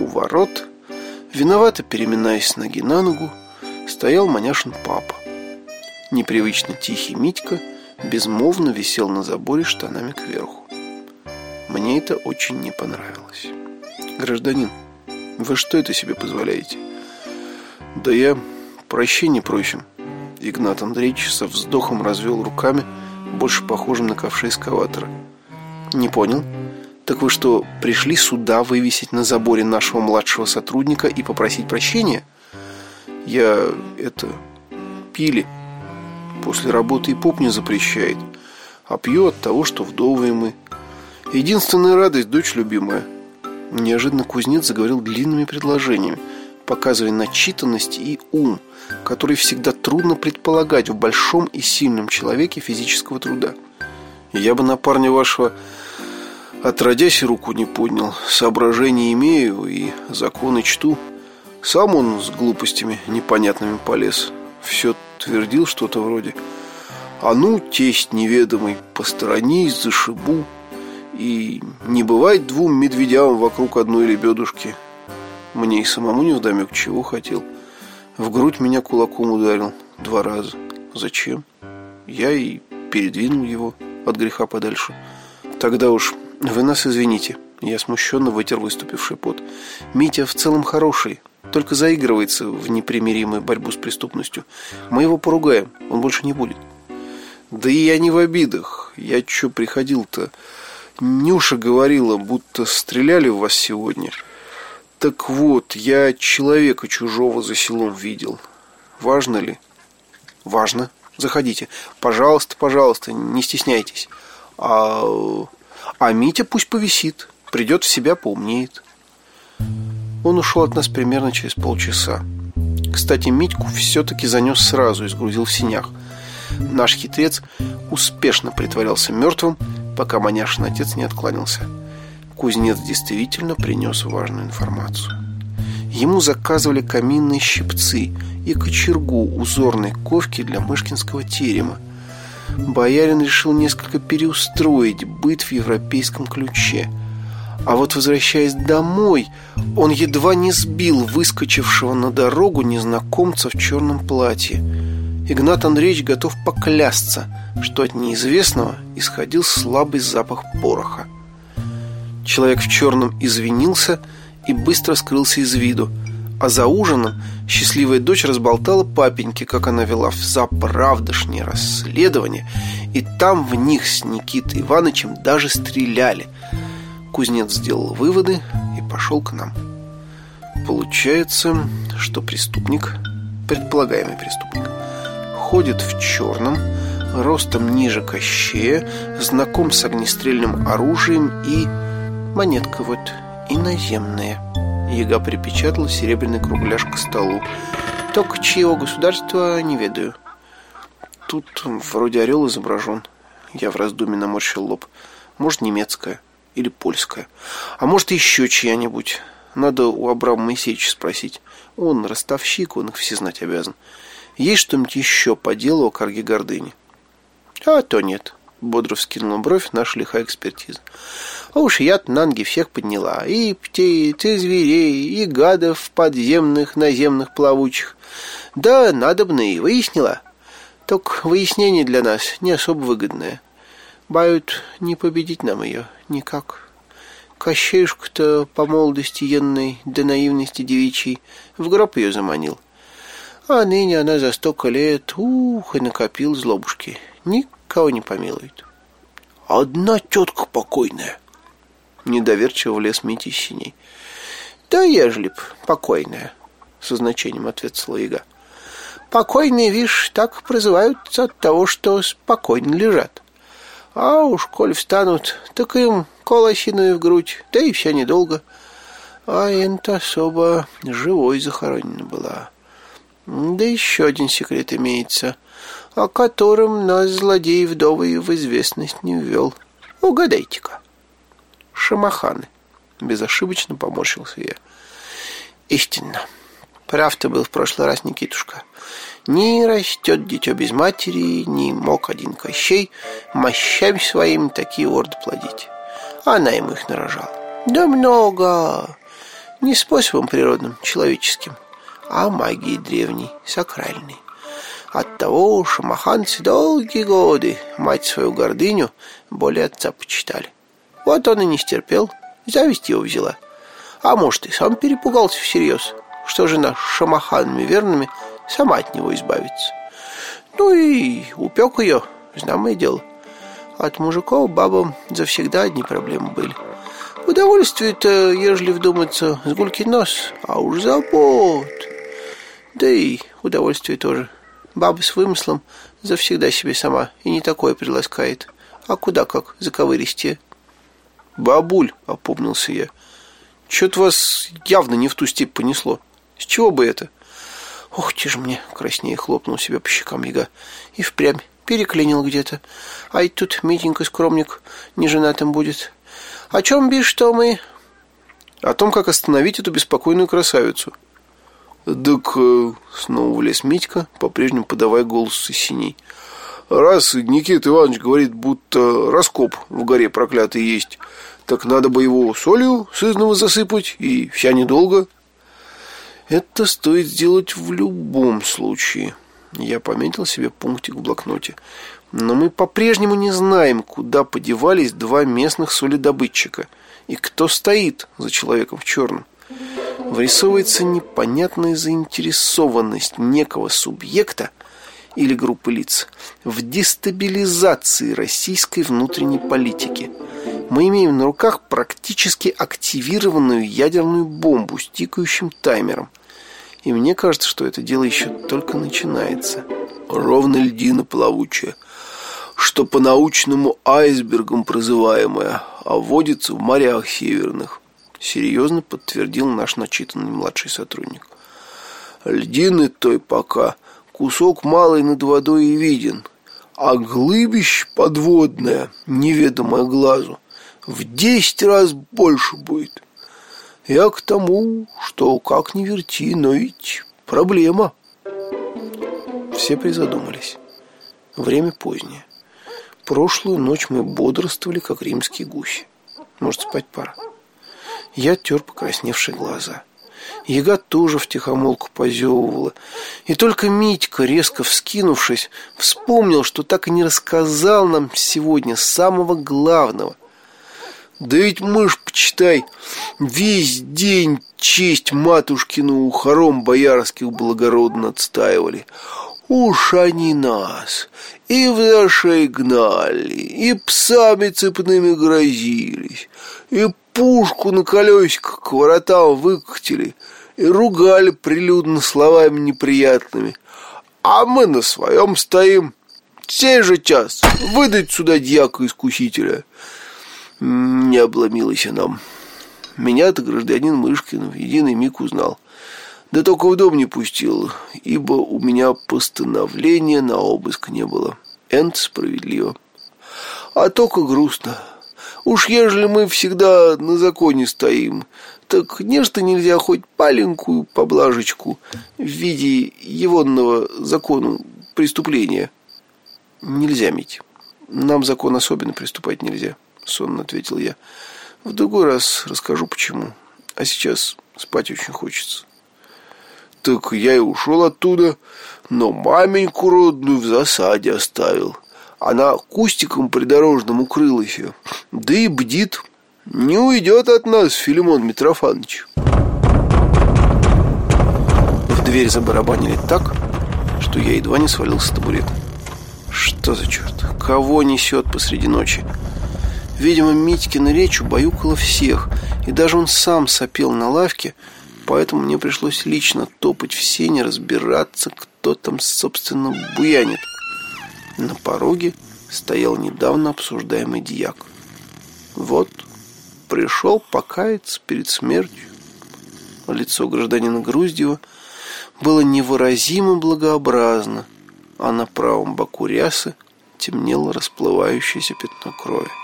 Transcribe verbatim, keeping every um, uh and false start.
у ворот, виновато переминаясь с ноги на ногу, стоял Маняшин папа. Непривычно тихий Митька безмолвно висел на заборе штанами кверху. Мне это очень не понравилось. «Гражданин, вы что это себе позволяете?» «Да я прощения просим». Игнат Андреевич со вздохом развел руками, больше похожим на ковши эскаватора. «Не понял. Так вы что, пришли сюда вывесить на заборе нашего младшего сотрудника и попросить прощения?» «Я... это... пили. После работы и поп не запрещает. А пью от того, что вдовые мы. Единственная радость — дочь любимая». Неожиданно кузнец заговорил длинными предложениями, показывая начитанность и ум, который всегда трудно предполагать в большом и сильном человеке физического труда. «Я бы на парня вашего отродясь и руку не поднял. Соображения имею и законы чту. Сам он с глупостями непонятными полез. Все твердил что-то вроде: а ну, тесть неведомый, посторонись, зашибу. И не бывает двум медведям вокруг одной лебедушки». Мне и самому невдомек, чего хотел. В грудь меня кулаком ударил два раза. Зачем? Я и передвинул его от греха подальше. «Тогда уж вы нас извините». Я смущенно вытер выступивший пот. «Митя в целом хороший, только заигрывается в непримиримую борьбу с преступностью. Мы его поругаем, он больше не будет». «Да и я не в обидах. Я чё приходил-то? Нюша говорила, будто стреляли в вас сегодня. Так вот, я человека чужого за селом видел. Важно ли?» «Важно. Заходите. Пожалуйста, пожалуйста, не стесняйтесь. А, а Митя пусть повисит. Придет в себя, поумнеет». Он ушел от нас примерно через полчаса. Кстати, Митьку все-таки занес сразу и сгрузил в сенях. Наш хитрец успешно притворялся мертвым, пока Маняшин отец не откланялся. Кузнец действительно принес важную информацию. Ему заказывали каминные щипцы и кочергу узорной ковки для мышкинского терема. Боярин решил несколько переустроить быт в европейском ключе. А вот, возвращаясь домой, он едва не сбил выскочившего на дорогу незнакомца в черном платье. Игнат Андреевич готов поклясться, что от неизвестного исходил слабый запах пороха. Человек в черном извинился и быстро скрылся из виду. А за ужином счастливая дочь разболтала папеньке, как она вела в заправдошнее расследование, и там в них с Никитой Ивановичем даже стреляли. Кузнец сделал выводы и пошел к нам. Получается, что преступник, предполагаемый преступник, ходит в черном, ростом ниже Кощея, знаком с огнестрельным оружием и... монетка вот иноземная. Яга припечатала серебряный кругляш к столу. Только чьего государства не ведаю. Тут вроде орел изображен. Я в раздумье наморщил лоб. Может, немецкая или польская. А может, еще чья-нибудь. Надо у Абрама Моисеевича спросить. Он ростовщик, он их все знать обязан. Есть что-нибудь еще по делу о карге гордыни? А то нет. Бодро вскинула бровь наша лихая экспертиза. А уж я-то на ноги всех подняла. И птиц, и зверей, и гадов подземных, наземных, плавучих. Да, надобно и выяснила. Только выяснение для нас не особо выгодное. Бают не победить нам ее никак. Кощеюшка-то по молодости енной, до наивности девичьей, в гроб ее заманил. А ныне она за столько лет, ух, и накопил злобушки. Никого не помилует. Одна тетка покойная. Недоверчиво влез Митя из синей. Да ежели б покойная, со значением ответила Яга. Покойные, вишь, так прозываются от того, что спокойно лежат. А уж коль встанут, так им колосиную в грудь, да и все недолго. А эта особо живой захоронена была. Да еще один секрет имеется, о котором нас злодей вдовый в известность не ввел. Угадайте-ка. Шамаханы. Безошибочно поморщился я. Истинно. Прав ты был в прошлый раз, Никитушка. Не растет дитё без матери, не мог один Кощей мощами своими такие орды плодить. Она ему их нарожала. Да много. Не способом природным, человеческим, а магией древней, сакральной. Оттого шамаханцы долгие годы мать свою гордыню более отца почитали. Вот он и не стерпел, зависть его взяла. А может, и сам перепугался всерьез, что жена с шамаханами верными сама от него избавится. Ну и упек ее, знамое дело. От мужиков бабам завсегда одни проблемы были. Удовольствие-то, ежели вдуматься, с гулькин нос, а уж забот. Да и удовольствие тоже. Баба с вымыслом завсегда себе сама и не такое приласкает. А куда как заковыристее. Бабуль, опомнился я, чё-то вас явно не в ту степь понесло. С чего бы это? Ох, те ж мне, краснее хлопнул себя по щекам яга. И впрямь переклинил где-то. Ай тут Митенька скромник неженатым будет. О чем бишь, что мы? О том, как остановить эту беспокойную красавицу. Так э, снова влез Митька, по-прежнему подавая голос из синей. Раз Никита Иванович говорит, будто раскоп в горе проклятый есть, так надо бы его солью сызново засыпать, и вся недолго. Это стоит сделать в любом случае. Я пометил себе пунктик в блокноте. Но мы по-прежнему не знаем, куда подевались два местных соледобытчика и кто стоит за человеком в черном. Вырисовывается непонятная заинтересованность некого субъекта или группы лиц в дестабилизации российской внутренней политики. Мы имеем на руках практически активированную ядерную бомбу с тикающим таймером. И мне кажется, что это дело еще только начинается. Ровно льдина плавучая, что по-научному айсбергом прозываемая, а водится в морях северных, серьезно подтвердил наш начитанный младший сотрудник. Льдины той пока кусок малый над водой и виден, а глыбище подводное, неведомое глазу, в десять раз больше будет. Я к тому, что как ни верти, но ведь проблема. Все призадумались. Время позднее. Прошлую ночь мы бодрствовали, как римские гуси. Может, спать пора. Я тер покрасневшие глаза. Яга тоже втихомолку позевывала. И только Митька, резко вскинувшись, вспомнил, что так и не рассказал нам сегодня самого главного. Да ведь мы ж, почитай, весь день честь матушкину у хором боярских благородно отстаивали. Уж они нас и в зашей гнали, и псами цепными грозились, и пушку на колесиках к воротам выкатили, и ругали прилюдно словами неприятными. А мы на своем стоим. Сей же час выдать сюда дьяка-искусителя. Не обломилось нам. Меня-то гражданин Мышкин в единый миг узнал. Да только в дом не пустил, ибо у меня постановления на обыск не было. Энт справедливо. А только грустно. Уж ежели мы всегда на законе стоим, так нечто нельзя хоть маленькую поблажечку в виде егонного закону преступления. Нельзя, Мить. Нам закон особенно приступать нельзя, сонно ответил я. В другой раз расскажу почему. А сейчас спать очень хочется. Так я и ушел оттуда, но маменьку родную в засаде оставил. Она кустиком придорожным укрылась, да и бдит. Не уйдет от нас Филимон Митрофанович. В дверь забарабанили так, что я едва не свалился с табурета. Что за черт? Кого несет посреди ночи? Видимо, Митькина речь убаюкала всех, и даже он сам сопел на лавке, поэтому мне пришлось лично топать в сене, разбираться, кто там, собственно, буянит. На пороге стоял недавно обсуждаемый дьяк. Вот, пришел покаяться перед смертью. Лицо гражданина Груздева было невыразимо благообразно, а на правом боку рясы темнело расплывающееся пятно крови.